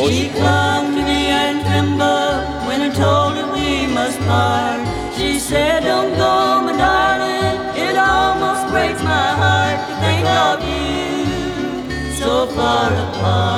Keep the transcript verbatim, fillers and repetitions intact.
She clung to me and trembled when I told her we must part. She said, don't go, my darling, it almost breaks my heart to think of you so far apart.